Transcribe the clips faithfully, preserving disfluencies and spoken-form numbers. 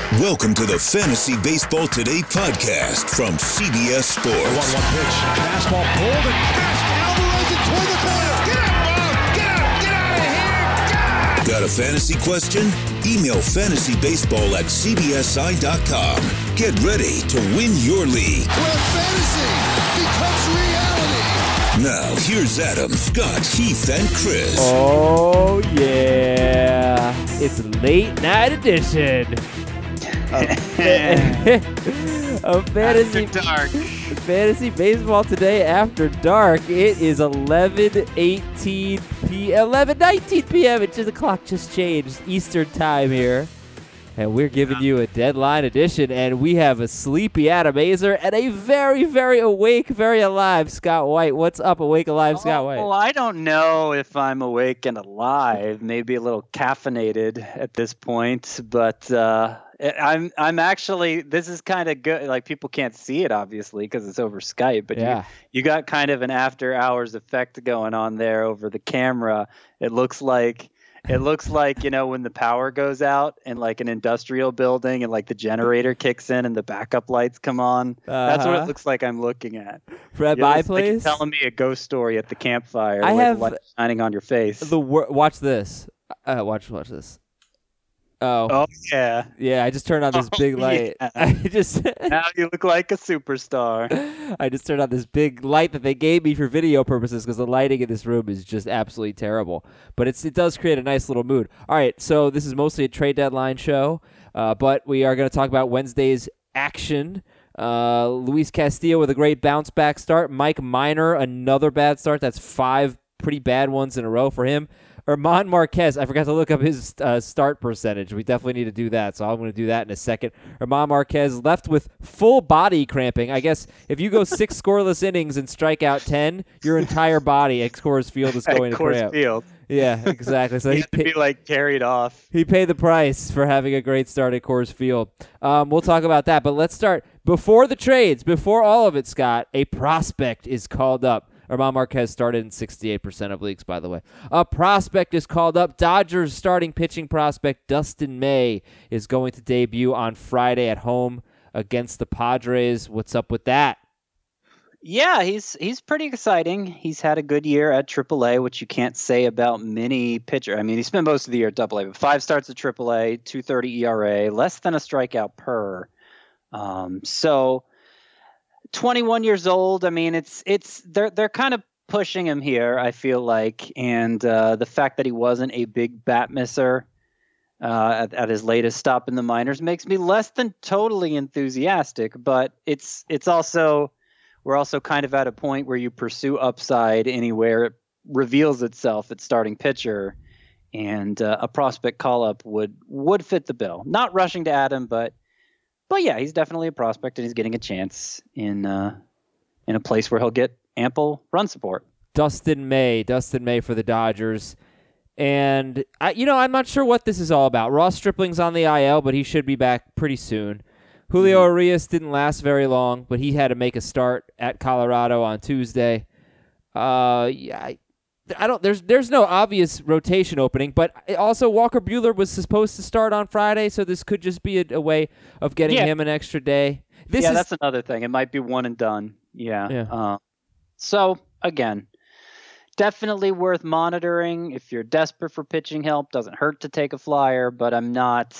Welcome to the Fantasy Baseball Today podcast from C B S Sports. one one pitch. Fastball pulled and fast. Alvarez it toward the corner. Get out, Bob! Get out! Get out of here! Get out! Got a fantasy question? Email fantasy baseball at c b s i dot com. Get ready to win your league. Where fantasy becomes reality. Now, here's Adam, Scott, Heath, and Chris. Oh, yeah. It's late night edition of, of fantasy, After dark. fantasy baseball today after dark. It is eleven eighteen p m eleven nineteen p m It's just the clock just changed Eastern time here. And we're giving you a deadline edition, and we have a sleepy Adam Azer and a very, very awake, very alive Scott White. What's up, awake, alive Scott White? Oh, I don't know if I'm awake and alive. Maybe a little caffeinated at this point, but uh, I'm I'm actually. This is kind of good. Like, people can't see it obviously because it's over Skype, but Yeah. you you got kind of an after hours effect going on there over the camera. It looks like. It looks like, you know, when the power goes out in like an industrial building and like the generator kicks in and the backup lights come on. That's what Uh-huh. it looks like I'm looking at. Fred, You know, my it's like you're place. telling me a ghost story at the campfire. I with have light shining on your face. The wor- watch this. Uh, watch watch this. Oh, oh yeah, yeah! I just turned on this Oh, big light. yeah. I just now you look like a superstar. I just turned on this big light that they gave me for video purposes because the lighting in this room is just absolutely terrible. But it's it does create a nice little mood. All right, so this is mostly a trade deadline show, uh, but we are going to talk about Wednesday's action. Uh, Luis Castillo with a great bounce back start. Mike Minor, another bad start. That's five pretty bad ones in a row for him. Herman Marquez, I forgot to look up his uh, start percentage. We definitely need to do that, so I'm going to do that in a second. Herman Marquez left with full body cramping. I guess if you go six scoreless innings and strike out ten, your entire body at Coors Field is going At to Coors cramp. Field. Yeah, exactly. So He he, had to be pa- like carried off. he paid the price for having a great start at Coors Field. Um, we'll talk about that, but let's start. Before the trades, before all of it, Scott, a prospect is called up. Herman Marquez started in sixty-eight percent of leagues, by the way. A prospect is called up. Dodgers starting pitching prospect Dustin May is going to debut on Friday at home against the Padres. What's up with that? Yeah, he's he's pretty exciting. He's had a good year at triple A, which you can't say about many pitchers. I mean, he spent most of the year at double A, but five starts at triple A, two thirty E R A, less than a strikeout per. Um, so twenty-one years old. I mean, it's it's they're they're kind of pushing him here, I feel like, and uh, the fact that he wasn't a big bat misser uh, at, at his latest stop in the minors makes me less than totally enthusiastic. But it's it's also we're also kind of at a point where you pursue upside anywhere it reveals itself at starting pitcher, and uh, a prospect call up would would fit the bill. Not rushing to add him, but. But yeah, he's definitely a prospect, and he's getting a chance in uh, in a place where he'll get ample run support. Dustin May, Dustin May for the Dodgers. And, I, you know, I'm not sure what this is all about. Ross Stripling's on the I L, but he should be back pretty soon. Julio Mm-hmm. Arias didn't last very long, but he had to make a start at Colorado on Tuesday. Uh, yeah, I, I don't. There's there's no obvious rotation opening, but also Walker Buehler was supposed to start on Friday, so this could just be a, a way of getting Yeah. him an extra day. This yeah, is, that's another thing. It might be one and done. Yeah. Yeah. Uh, so again, definitely worth monitoring if you're desperate for pitching help. Doesn't hurt to take a flyer, but I'm not.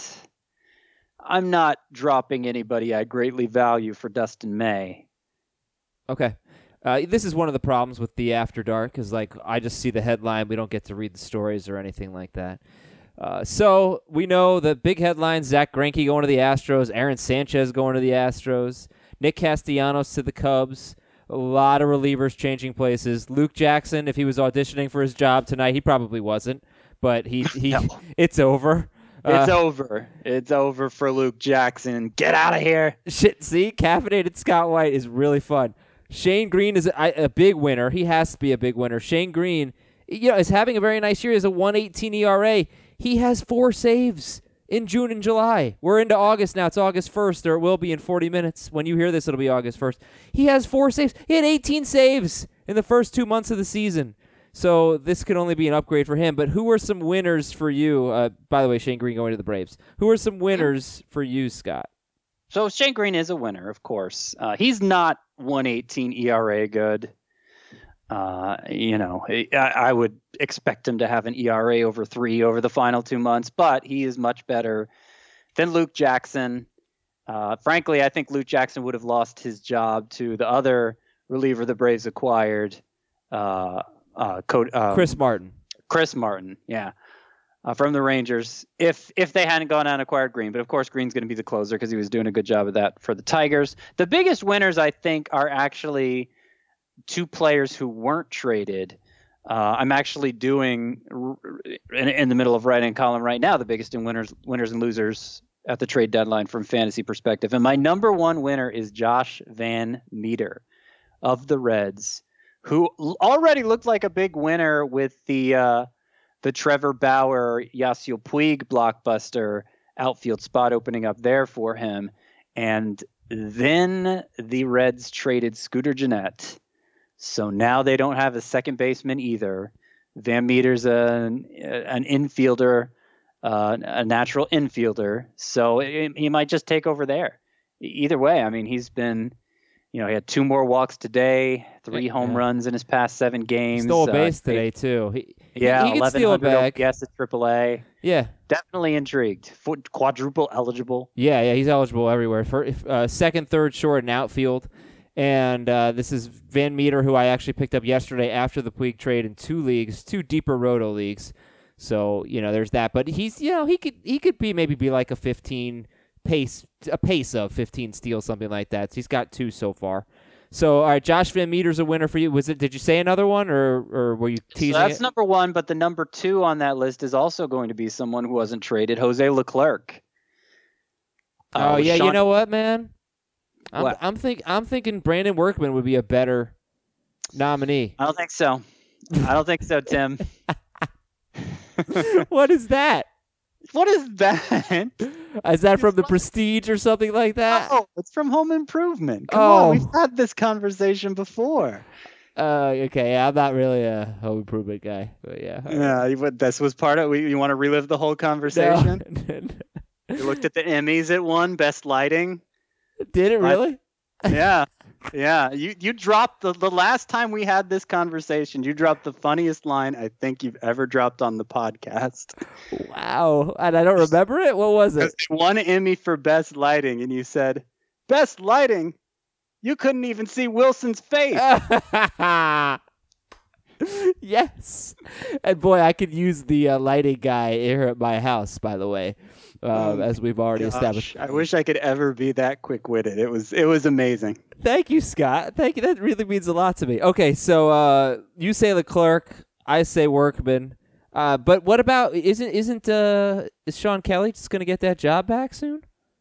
I'm not dropping anybody I greatly value for Dustin May. Okay. Uh, this is one of the problems with the After Dark is like I just see the headline. We don't get to read the stories or anything like that. Uh, so we know the big headlines, Zach Greinke going to the Astros, Aaron Sanchez going to the Astros, Nick Castellanos to the Cubs, a lot of relievers changing places. Luke Jackson, if he was auditioning for his job tonight, he probably wasn't, but he, he No. it's over. It's Uh, over. It's over for Luke Jackson. Get out of here. Shit, see, caffeinated Scott White is really fun. Shane Green is a, a big winner. He has to be a big winner. Shane Green, you know, is having a very nice year. He has a one eighteen E R A. He has four saves in June and July. We're into August now. It's August first, or it will be in forty minutes. When you hear this, it'll be August first. He has four saves. He had eighteen saves in the first two months of the season. So this could only be an upgrade for him. But who are some winners for you? Uh, by the way, Shane Green going to the Braves. Who are some winners for you, Scott? So Shane Green is a winner, of course. Uh, he's not one eighteen E R A good. Uh, you know, I, I would expect him to have an E R A over three over the final two months, but he is much better than Luke Jackson. Uh, frankly, I think Luke Jackson would have lost his job to the other reliever the Braves acquired, uh, uh, Co- um, Chris Martin. Chris Martin, yeah, uh, from the Rangers. If if they hadn't gone out and acquired Green, but of course Green's going to be the closer because he was doing a good job of that for the Tigers. The biggest winners, I think, are actually two players who weren't traded. Uh, I'm actually doing in, in the middle of writing a column right now, the biggest in winners, winners and losers at the trade deadline from fantasy perspective. And my number one winner is Josh Van Meter of the Reds, who already looked like a big winner with the uh, the Trevor Bauer, Yasiel Puig blockbuster outfield spot opening up there for him. And then the Reds traded Scooter Gennett. So now they don't have a second baseman either. Van Meter's an, an infielder, uh, a natural infielder. So it, he might just take over there. Either way, I mean, he's been, you know, he had two more walks today, three yeah, home yeah. runs in his past seven games. He stole a base uh, today, too. He, yeah, he, he can steal a bag. Yes, at triple A. Yeah. Definitely intrigued. Quadruple eligible. Yeah, yeah, he's eligible everywhere. For uh, second, third, short, and outfield. And uh, this is Van Meter, who I actually picked up yesterday after the Puig trade in two leagues, two deeper roto leagues. So, you know, there's that. But he's, you know, he could he could be maybe be like a fifteen pace, a pace of fifteen steals, something like that. So he's got two so far. So, all right, Josh Van Meter's a winner for you. Was it? Did you say another one, or or were you teasing so that's it? number one, but the number two on that list is also going to be someone who wasn't traded, Jose Leclerc. Uh, oh, yeah, Sean- you know what, man? I'm, What? I'm think I'm thinking Brandon Workman would be a better nominee. I don't think so. I don't think so, Tim. What is that? What is that? Is that from The Prestige or something like that? Oh, it's from Home Improvement. Come Oh. on, we've had this conversation before. Uh, okay, yeah, I'm not really a home improvement guy, but yeah. Yeah, you- this was part of. You want to relive the whole conversation? No. You looked at the Emmys it won, best lighting. Did it really? Yeah, yeah. You you dropped the the last time we had this conversation. You dropped the funniest line I think you've ever dropped on the podcast. Wow, and I don't remember it. What was it? One Emmy for best lighting, and you said, "Best lighting." You couldn't even see Wilson's face. Yes, and boy, I could use the uh, lighting guy here at my house. By the way, um, Oh, as we've already Gosh, established. I wish I could ever be that quick-witted. It was it was amazing. Thank you, Scott. Thank you. That really means a lot to me. Okay, so uh, you say Leclerc, I say Workman. Uh, but what about isn't isn't uh, is Sean Kelly just going to get that job back soon?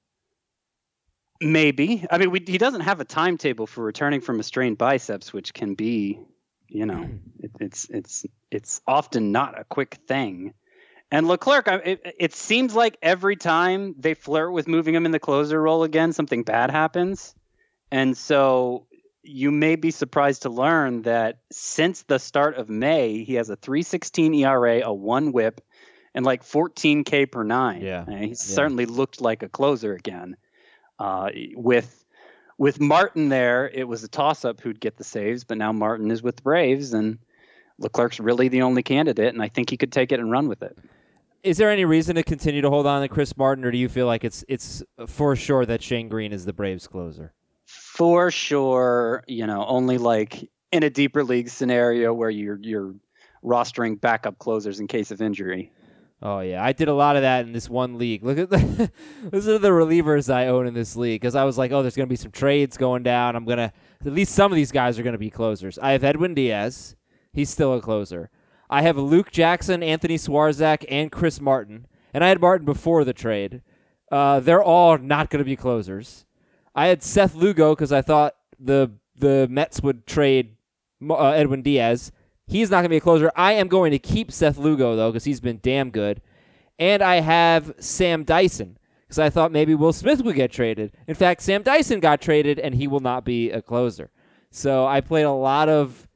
Maybe. I mean, we, he doesn't have a timetable for returning from a strained biceps, which can be, you know, it, it's it's it's often not a quick thing. And Leclerc, I- it, it seems like every time they flirt with moving him in the closer role again, something bad happens. And so you may be surprised to learn that since the start of May, he has a three sixteen E R A, a one whip, and like fourteen K per nine. Yeah. And he's certainly looked like a closer again. Uh, with with Martin there, it was a toss-up who'd get the saves, but now Martin is with the Braves, and Leclerc's really the only candidate, and I think he could take it and run with it. Is there any reason to continue to hold on to Chris Martin, or do you feel like it's it's for sure that Shane Green is the Braves closer? For sure, you know, only like in a deeper league scenario where you're you're rostering backup closers in case of injury. Oh, yeah. I did a lot of that in this one league. Look at the, those are the relievers I own in this league because I was like, oh, there's going to be some trades going down. I'm going to – at least some of these guys are going to be closers. I have Edwin Diaz. He's still a closer. I have Luke Jackson, Anthony Swarzak, and Chris Martin. And I had Martin before the trade. Uh, they're all not going to be closers. I had Seth Lugo because I thought the the Mets would trade uh, Edwin Diaz. He's not going to be a closer. I am going to keep Seth Lugo, though, because he's been damn good. And I have Sam Dyson, because I thought maybe Will Smith would get traded. In fact, Sam Dyson got traded, and he will not be a closer. So I played a lot of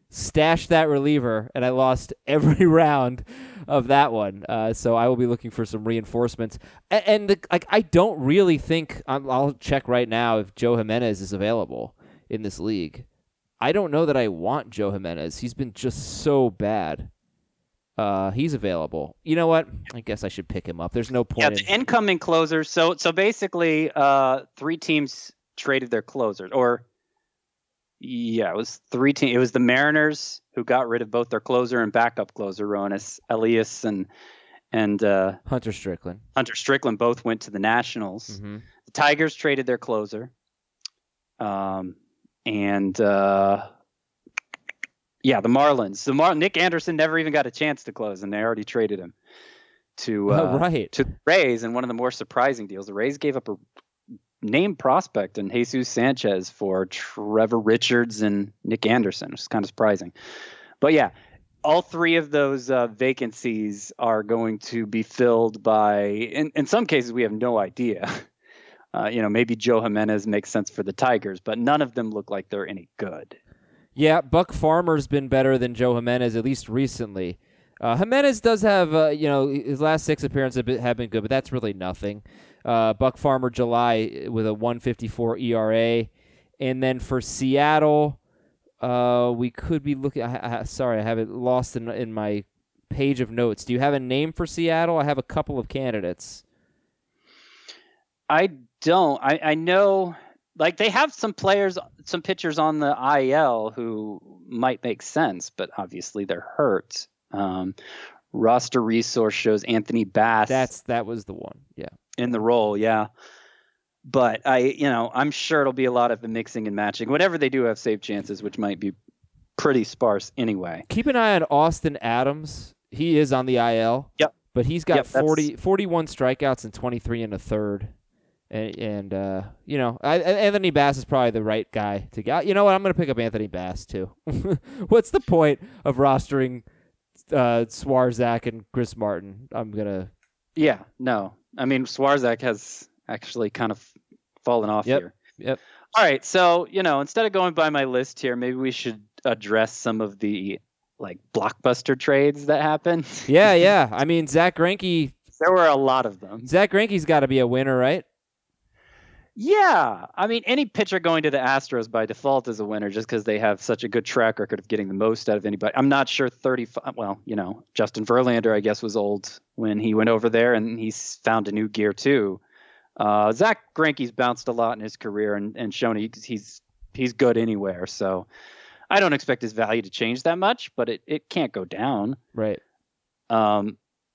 stashed that reliever, and I lost every round of that one. Uh, so I will be looking for some reinforcements. And, and the, like, I don't really think I'm, I'll check right now if Joe Jimenez is available in this league. I don't know that I want Joe Jimenez. He's been just so bad. Uh, he's available. You know what? I guess I should pick him up. There's no point. Yeah, in... the incoming closers. So so basically, uh, three teams traded their closers, or yeah, it was three teams. It was the Mariners who got rid of both their closer and backup closer, Ronis Elias and and uh, Hunter Strickland. Hunter Strickland both went to the Nationals. Mm-hmm. The Tigers traded their closer. Um, and uh, yeah, the Marlins. The Mar- Nick Anderson never even got a chance to close, and they already traded him to uh, oh, right. to the Rays. And one of the more surprising deals, the Rays gave up a named prospect in Jesus Sanchez for Trevor Richards and Nick Anderson, which is kind of surprising. But yeah, all three of those uh, vacancies are going to be filled by, in, in some cases, we have no idea. Uh, you know, maybe Joe Jimenez makes sense for the Tigers, but none of them look like they're any good. Yeah, Buck Farmer's been better than Joe Jimenez, at least recently. Uh, Jimenez does have, uh, you know, his last six appearances have been, have been good, but that's really nothing. Uh, Buck Farmer July with a one fifty-four E R A. And then for Seattle, uh, we could be looking, I, I, sorry, I have it lost in, in my page of notes. Do you have a name for Seattle? I have a couple of candidates. I don't. I, I know, like, they have some players, some pitchers on the I L who might make sense, but obviously they're hurt. Um, roster resource shows Anthony Bass. That's that was the one, yeah. In the role, yeah. But I, you know, I'm sure it'll be a lot of the mixing and matching. Whatever they do have save chances, which might be pretty sparse anyway. Keep an eye on Austin Adams. He is on the I L. Yep. But he's got yep, forty, forty-one strikeouts and twenty-three and a third. And, and uh, you know, I, Anthony Bass is probably the right guy to get. You know what? I'm going to pick up Anthony Bass, too. What's the point of rostering uh, Swarzak and Chris Martin? I'm going to... Yeah, no. I mean, Swarzak has actually kind of fallen off yep, here. Yep. All right, so, you know, instead of going by my list here, maybe we should address some of the, like, blockbuster trades that happened. Yeah, yeah. I mean, Zach Greinke... There were a lot of them. Zach Greinke's got to be a winner, right? Yeah. I mean, any pitcher going to the Astros by default is a winner just because they have such a good track record of getting the most out of anybody. I'm not sure thirty-five, well, you know, Justin Verlander, I guess, was old when he went over there, and he's found a new gear too. Uh, Zach Greinke's bounced a lot in his career and, and shown he, he's he's good anywhere. So I don't expect his value to change that much, but it, it can't go down. Right. Um.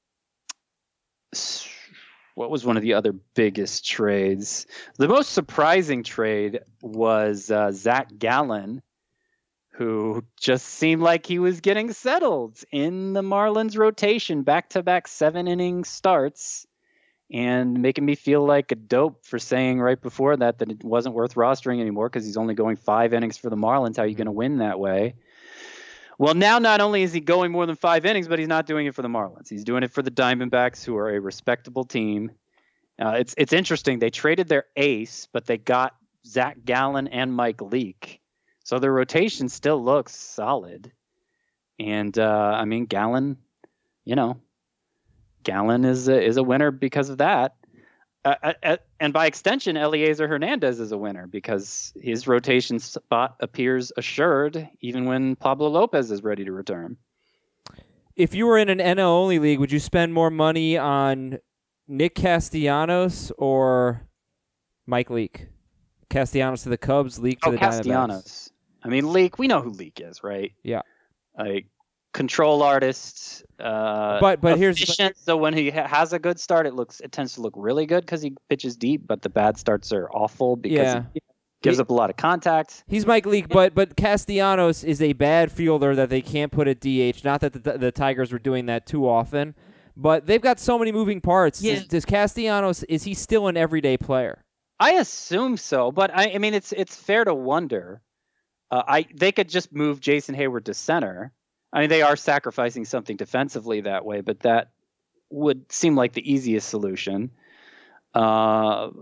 What was one of the other biggest trades? The most surprising trade was uh, Zach Gallen, who just seemed like he was getting settled in the Marlins rotation, back-to-back seven-inning starts, and making me feel like a dope for saying right before that that it wasn't worth rostering anymore because he's only going five innings for the Marlins. How are you going to win that way? Well, now not only is he going more than five innings, but he's not doing it for the Marlins. He's doing it for the Diamondbacks, who are a respectable team. Uh, it's it's interesting. They traded their ace, but they got Zach Gallen and Mike Leake. So their rotation still looks solid. And, uh, I mean, Gallen, you know, Gallen is a, is a winner because of that. Uh, uh, and by extension, Eliezer Hernandez is a winner because his rotation spot appears assured even when Pablo Lopez is ready to return. If you were in an N L only league, would you spend more money on Nick Castellanos or Mike Leake? Castellanos to the Cubs, Leake to oh, the Castellanos. Diamondbacks. I mean, Leake, we know who Leake is, right? Yeah. Like, control artist. Uh, but but here's efficient, so when he ha- has a good start, it looks it tends to look really good because he pitches deep. But the bad starts are awful because yeah. he gives he, up a lot of contact. He's Mike Leake, but but Castellanos is a bad fielder that they can't put at D H. Not that the, the Tigers were doing that too often, but they've got so many moving parts. Yeah. Does, does Castellanos, is he still an everyday player? I assume so, but I, I mean it's it's fair to wonder. Uh, I they could just move Jason Hayward to center. I mean, they are sacrificing something defensively that way, but that would seem like the easiest solution. Uh,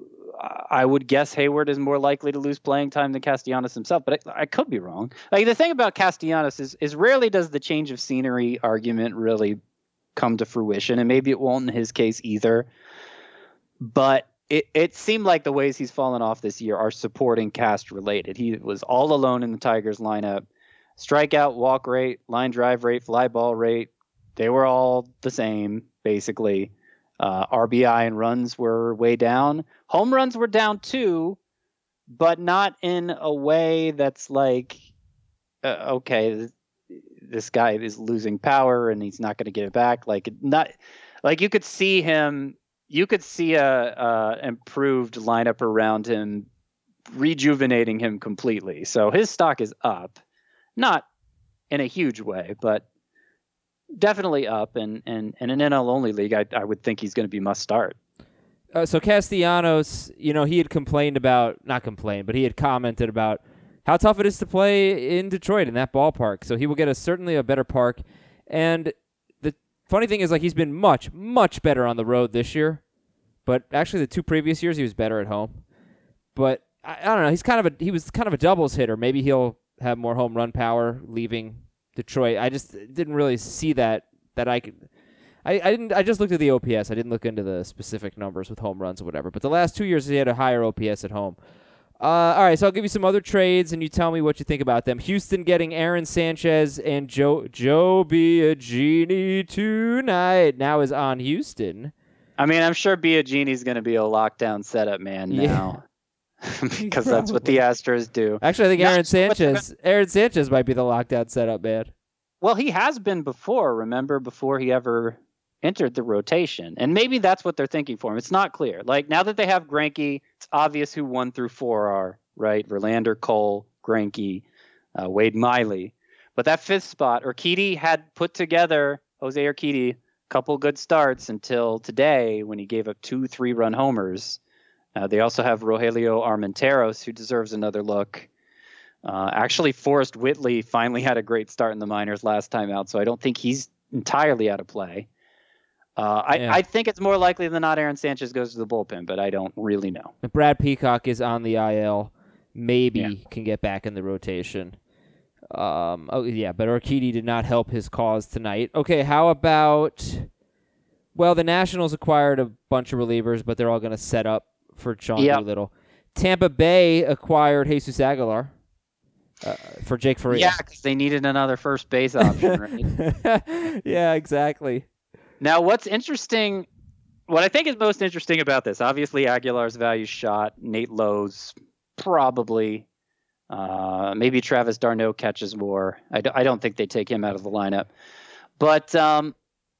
I would guess Hayward is more likely to lose playing time than Castellanos himself, but I, I could be wrong. Like the thing about Castellanos is, is rarely does the change of scenery argument really come to fruition, and maybe it won't in his case either. But it, it seemed like the ways he's fallen off this year are supporting cast related. He was all alone in the Tigers lineup. Strikeout, walk rate, line drive rate, fly ball rate, they were all the same, basically. Uh, R B I and runs were way down. Home runs were down too, but not in a way that's like, uh, okay, this guy is losing power and he's not going to get it back. Like not, like you could see him, you could see a, a improved lineup around him, rejuvenating him completely. So his stock is up, not in a huge way, but definitely up. And and in an N L only league, I I would think he's going to be must start. Uh, so Castellanos, you know, he had complained about, not complained, but he had commented about how tough it is to play in Detroit in that ballpark. So he will get a certainly a better park. And the funny thing is, like, he's been much, much better on the road this year. But actually, the two previous years, he was better at home. But I, I don't know. He's kind of a he was kind of a doubles hitter. Maybe he'll have more home run power leaving Detroit. I just didn't really see that that I could. I, I didn't. I just looked at the O P S. I didn't look into the specific numbers with home runs or whatever. But the last two years, he had a higher O P S at home. Uh, all right, so I'll give you some other trades, and you tell me what you think about them. Houston getting Aaron Sanchez and Joe Joe Biagini tonight. Now is on Houston. I mean, I'm sure Biagini's going to be a lockdown setup man now, yeah. because that's what the Astros do. Actually, I think Aaron Sanchez, Aaron Sanchez might be the lockdown setup man. Well, he has been before. Remember, before he ever entered the rotation, and maybe that's what they're thinking for him. It's not clear. Like now that they have Greinke, it's obvious who one through four are, right? Verlander, Cole, Greinke, uh, Wade Miley. But that fifth spot, Urquidy had put together, Jose Urquidy, a couple good starts until today when he gave up two three-run homers. Uh, they also have Rogelio Armenteros, who deserves another look. Uh, actually, Forrest Whitley finally had a great start in the minors last time out, so I don't think he's entirely out of play. Uh, I, yeah. I think it's more likely than not Aaron Sanchez goes to the bullpen, but I don't really know. Brad Peacock is on the I L. Maybe yeah. can get back in the rotation. Um, oh, yeah, but Urquidy did not help his cause tonight. Okay, how about... Well, the Nationals acquired a bunch of relievers, but they're all going to set up for Sean yep. Doolittle. Tampa Bay acquired Jesus Aguilar uh, for Jake Faria. Yeah, because they needed another first base option, right? Yeah, exactly. Now, what's interesting, what I think is most interesting about this, obviously Aguilar's value shot, Nate Lowe's probably, uh, maybe Travis d'Arnaud catches more. I, d- I don't think they take him out of the lineup. But um,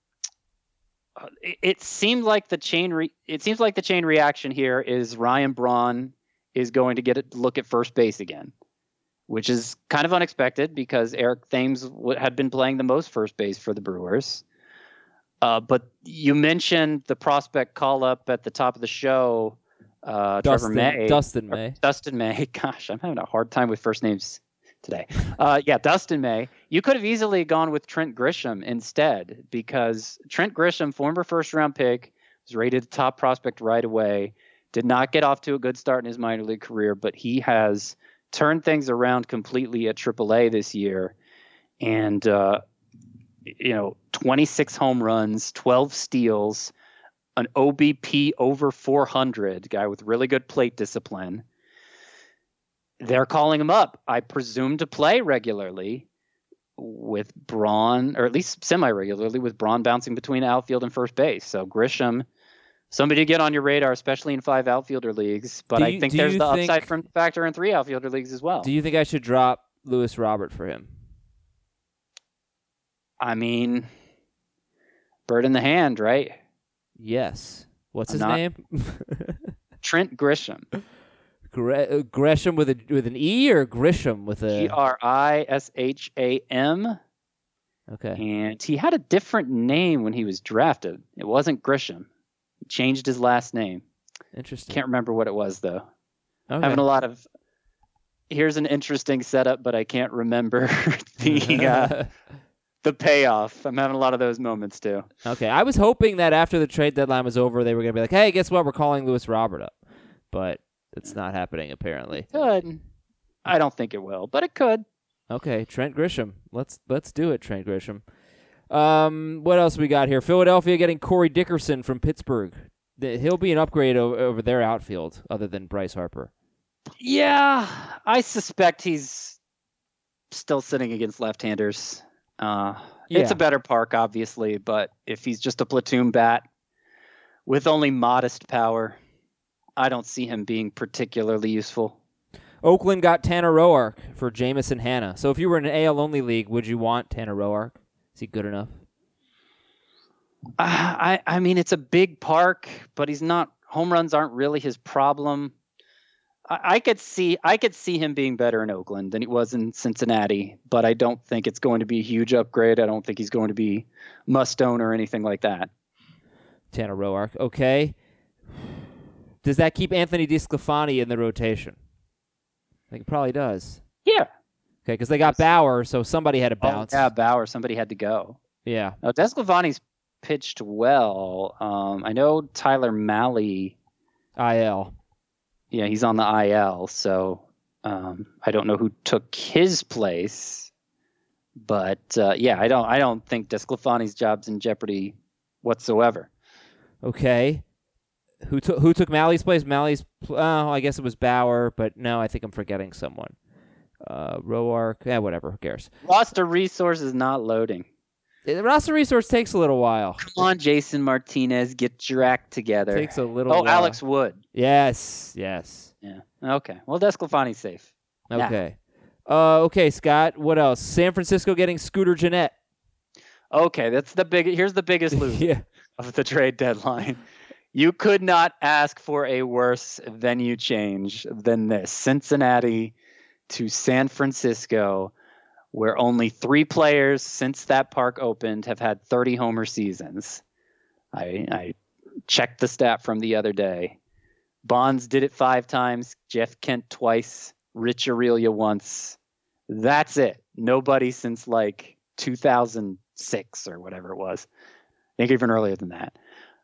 it, it seemed like the chain re- it seems like the chain reaction here is Ryan Braun is going to get a look at first base again, which is kind of unexpected because Eric Thames w- had been playing the most first base for the Brewers. Uh, but you mentioned the prospect call-up at the top of the show, uh, Dustin, Trevor May. Dustin May. Dustin May. Gosh, I'm having a hard time with first names today. Uh, yeah, Dustin May. You could have easily gone with Trent Grisham instead because Trent Grisham, former first-round pick, was rated top prospect right away, did not get off to a good start in his minor league career, but he has turned things around completely at triple A this year. And, uh, you know, twenty-six home runs, twelve steals, an O B P over four hundred, guy with really good plate discipline. They're calling him up, I presume, to play regularly with Braun, or at least semi-regularly with Braun bouncing between outfield and first base. So Grisham, somebody to get on your radar, especially in five outfielder leagues. But you, I think there's the think, upside from factor in three outfielder leagues as well. Do you think I should drop Luis Robert for him? I mean, bird in the hand, right? Yes. What's I'm his not... name? Trent Grisham. Gre- Gresham with a with an E or Grisham with a G R I S H A M. Okay. And he had a different name when he was drafted. It wasn't Grisham. He changed his last name. Interesting. Can't remember what it was though. Okay. Having a lot of. Here's an interesting setup, but I can't remember the. Uh, The payoff. I'm having a lot of those moments, too. Okay. I was hoping that after the trade deadline was over, they were going to be like, hey, guess what? We're calling Luis Robert up. but it's not happening apparently. Could. I don't think it will, but it could. Okay, Trent Grisham. Let's let's do it, Trent Grisham. Um, what else we got here? Philadelphia getting Corey Dickerson from Pittsburgh. The, he'll be an upgrade over, over their outfield, other than Bryce Harper. Yeah, I suspect he's still sitting against left-handers. Uh, Yeah. It's a better park, obviously, but if he's just a platoon bat with only modest power, I don't see him being particularly useful. Oakland got Tanner Roark for Jamison Hanna. So if you were in an A L-only league, would you want Tanner Roark? Is he good enough? Uh, I, I mean, it's a big park, but he's not. Home runs aren't really his problem. I, I could see, I could see him being better in Oakland than he was in Cincinnati, but I don't think it's going to be a huge upgrade. I don't think he's going to be must-own or anything like that. Tanner Roark, okay. Does that keep Anthony DeSclafani in the rotation? I think it probably does. Yeah. Okay, because they got Bauer, so somebody had to bounce. Oh, yeah, Bauer. Somebody had to go. Yeah. Now, DeSclafani's pitched well. Um, I know Tyler Mahle. I L. Yeah, he's on the I L, so um, I don't know who took his place. But uh, yeah, I don't. I don't think DeSclafani's job's in jeopardy whatsoever. Okay. Who took who took Mally's place? Mally's. Oh, I guess it was Bauer, but no, I think I'm forgetting someone. Uh, Roark. Yeah, whatever. Who cares? Roster resource is not loading. The roster resource takes a little while. Come on, Jason Martinez, get your act together. Takes a little. Oh, while. Alex Wood. Yes. Yes. Yeah. Okay. Well, DeSclafani's safe. Okay. Uh, okay, Scott. What else? San Francisco getting Scooter Gennett. Okay, that's the big. Here's the biggest loser Yeah. of the trade deadline. You could not ask for a worse venue change than this. Cincinnati to San Francisco, where only three players since that park opened have had thirty homer seasons. I, I checked the stat from the other day. Bonds did it five times, Jeff Kent twice, Rich Aurelia once. That's it. Nobody since like two thousand six or whatever it was. I think even earlier than that.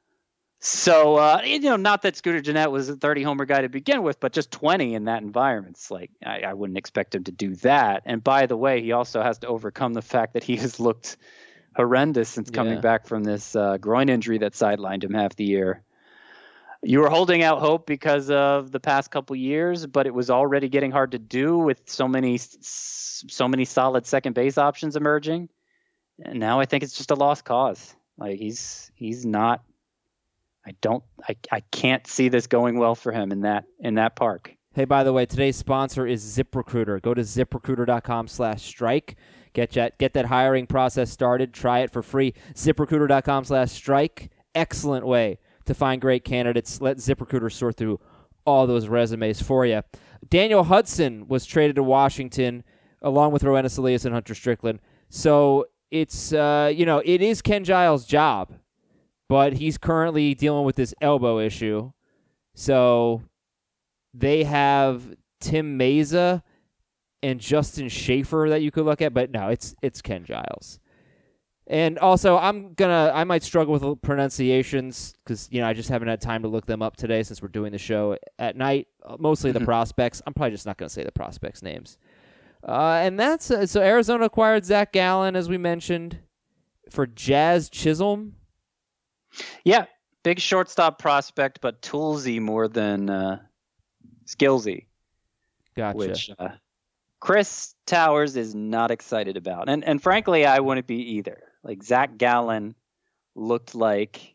So, uh, you know, not that Scooter Gennett was a thirty homer guy to begin with, but just twenty in that environment. It's like, I, I wouldn't expect him to do that. And by the way, he also has to overcome the fact that he has looked horrendous since coming Yeah. back from this uh, groin injury that sidelined him half the year. You were holding out hope because of the past couple years, but it was already getting hard to do with so many, so many solid second base options emerging. And now I think it's just a lost cause. Like he's, he's not, I don't, I, I can't see this going well for him in that, in that park. Hey, by the way, today's sponsor is ZipRecruiter. Go to ZipRecruiter.com slash strike. Get that, get that hiring process started. Try it for free. ZipRecruiter.com slash strike. Excellent way to find great candidates. Let ZipRecruiter sort through all those resumes for you. Daniel Hudson was traded to Washington along with Roenis Elias and Hunter Strickland. So it's, uh, you know, it is Ken Giles' job, but he's currently dealing with this elbow issue. So they have Tim Meza and Justin Schaefer that you could look at, but no, it's it's Ken Giles. And also, I'm gonna I might struggle with pronunciations because you know I just haven't had time to look them up today since we're doing the show at night. Mostly the prospects. I'm probably just not gonna say the prospects' names. Uh, and that's uh, so Arizona acquired Zach Gallen, as we mentioned, for Jazz Chisholm. Yeah, big shortstop prospect, but toolsy more than uh, skillsy. Gotcha. Which uh, Chris Towers is not excited about, and and frankly, I wouldn't be either. Like Zach Gallen looked like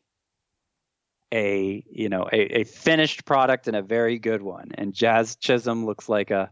a you know a, a finished product and a very good one, and Jazz Chisholm looks like a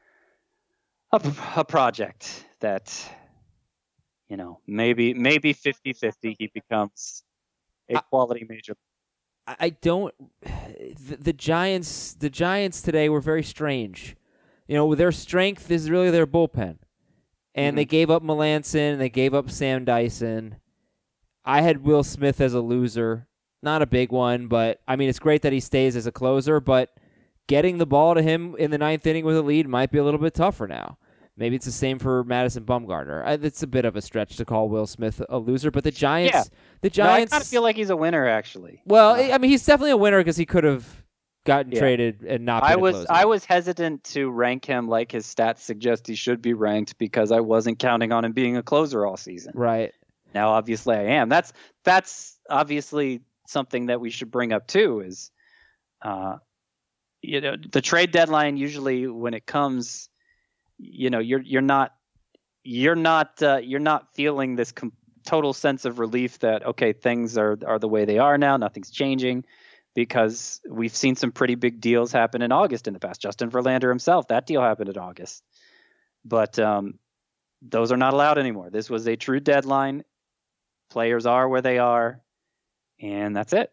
a, a project that you know maybe maybe fifty-fifty he becomes a quality major. I don't. The, the Giants, the Giants today were very strange. You know, their strength is really their bullpen, and Mm-hmm. they gave up Melanson, they gave up Sam Dyson. I had Will Smith as a loser, not a big one, but I mean, it's great that he stays as a closer. But getting the ball to him in the ninth inning with a lead might be a little bit tougher now. Maybe it's the same for Madison Bumgarner. I, it's a bit of a stretch to call Will Smith a loser, but the Giants, Yeah. the No, I Giants. kind of feel like he's a winner, actually. Well, I mean, he's definitely a winner because he could have gotten Yeah. traded and not been I a was closer. I was hesitant to rank him like his stats suggest he should be ranked because I wasn't counting on him being a closer all season. Right. Now, obviously, I am. That's that's obviously something that we should bring up too. Is uh, you know, the trade deadline usually when it comes, you know, you're you're not you're not uh, you're not feeling this com- total sense of relief that okay, things are are the way they are now, nothing's changing, because we've seen some pretty big deals happen in August in the past. Justin Verlander himself, that deal happened in August, but um, those are not allowed anymore. This was a true deadline. Players are where they are, and that's it.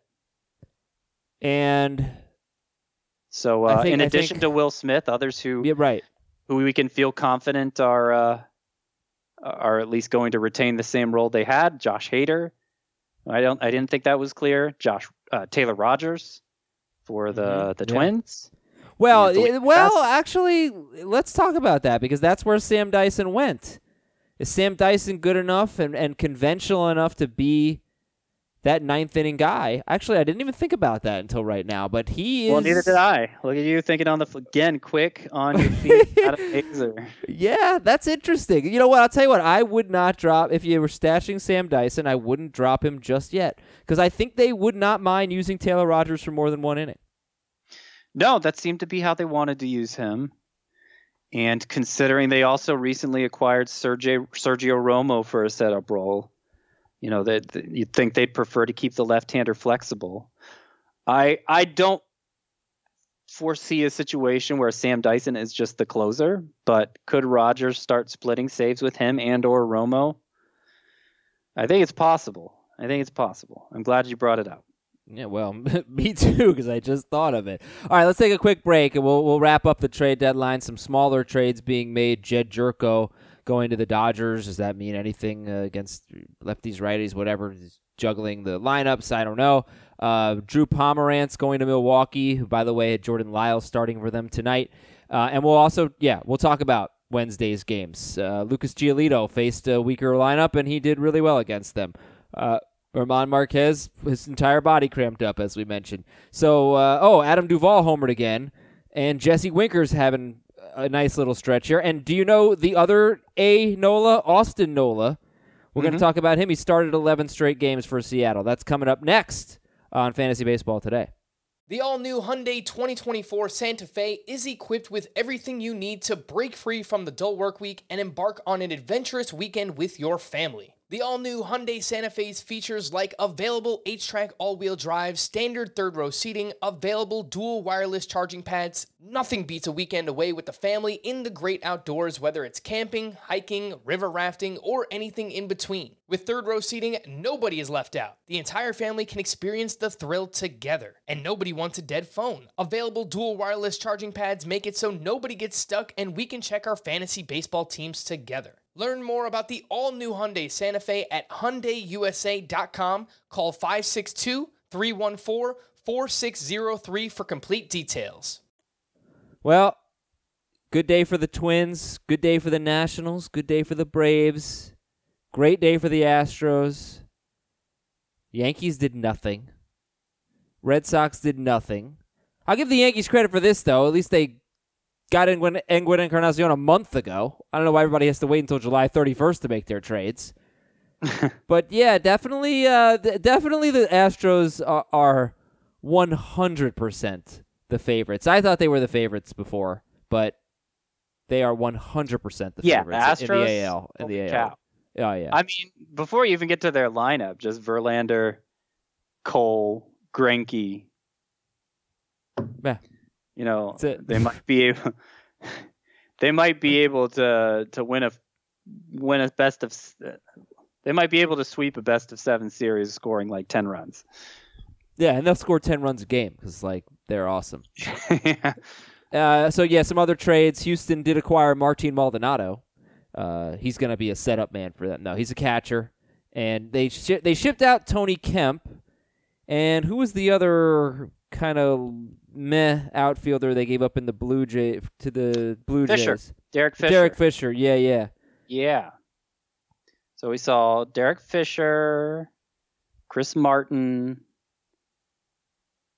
And so, I uh, think- in I addition think- to Will Smith, others who yeah, right. who we can feel confident are uh, are at least going to retain the same role they had. Josh Hader, I don't, I didn't think that was clear. Josh uh, Taylor Rogers for the Mhm. the Yeah. Twins. Well, He's the it- lead well, pass. actually, let's talk about that because that's where Sam Dyson went. Is Sam Dyson good enough and, and conventional enough to be that ninth inning guy? Actually, I didn't even think about that until right now, but he is. Well, neither did I. Look at you thinking on the f- again, quick on your feet, Adam Hazer. Yeah, that's interesting. You know what? I'll tell you what. I would not drop if you were stashing Sam Dyson. I wouldn't drop him just yet because I think they would not mind using Taylor Rogers for more than one inning. No, that seemed to be how they wanted to use him. And considering they also recently acquired Sergio, Sergio Romo for a setup role, you know, that, that you'd think they'd prefer to keep the left-hander flexible. I I don't foresee a situation where Sam Dyson is just the closer, but could Rogers start splitting saves with him and or Romo? I think it's possible. I think it's possible. I'm glad you brought it up. Yeah, well, me too, because I just thought of it. All right, let's take a quick break, and we'll we'll wrap up the trade deadline. Some smaller trades being made. Jed Jerko going to the Dodgers. Does that mean anything uh, against lefties, righties, whatever? He's juggling the lineups. I don't know. Uh, Drew Pomerantz going to Milwaukee, who, by the way, had Jordan Lyles starting for them tonight. Uh, and we'll also, yeah, we'll talk about Wednesday's games. Uh, Lucas Giolito faced a weaker lineup, and he did really well against them. Uh, German Marquez, his entire body cramped up, as we mentioned. So, uh, oh, Adam Duvall homered again, and Jesse Winker's having a nice little stretch here. And do you know the other A Nola, Austin Nola? We're Mm-hmm. going to talk about him. He started eleven straight games for Seattle. That's coming up next on Fantasy Baseball Today. The all-new Hyundai twenty twenty-four Santa Fe is equipped with everything you need to break free from the dull work week and embark on an adventurous weekend with your family. The all-new Hyundai Santa Fe's features like available H-Track all-wheel drive, standard third-row seating, available dual wireless charging pads. Nothing beats a weekend away with the family in the great outdoors, whether it's camping, hiking, river rafting, or anything in between. With third-row seating, nobody is left out. The entire family can experience the thrill together, and nobody wants a dead phone. Available dual wireless charging pads make it so nobody gets stuck, and we can check our fantasy baseball teams together. Learn more about the all-new Hyundai Santa Fe at Hyundai U S A dot com. Call five six two, three one four, four six zero three for complete details. Well, good day for the Twins. Good day for the Nationals. Good day for the Braves. Great day for the Astros. Yankees did nothing. Red Sox did nothing. I'll give the Yankees credit for this, though. At least they got Edwin, Edwin Encarnacion a month ago. I don't know why everybody has to wait until July thirty-first to make their trades. But yeah, definitely, uh, th- definitely the Astros are, are one hundred percent the favorites. I thought they were the favorites before, but they are one hundred percent the Yeah, favorites in the Astros, A L. In the holy A L. cow. Oh yeah. I mean, before you even get to their lineup, just Verlander, Cole, Greinke. Yeah. You know, That's it. they might be able. They might be able to to win a win a best of. s- They might be able to sweep a best of seven series, scoring like ten runs. Yeah, and they'll score ten runs a game because like they're awesome. Yeah. Uh, so yeah, some other trades. Houston did acquire Martin Maldonado. Uh, he's going to be a setup man for them. No, he's a catcher, and they shi they shipped out Tony Kemp. And who was the other kind of meh outfielder they gave up in the Blue Jay to the Blue Fisher. Jays? Derek Fisher. Derek Fisher. Yeah, yeah. Yeah. So we saw Derek Fisher, Chris Martin.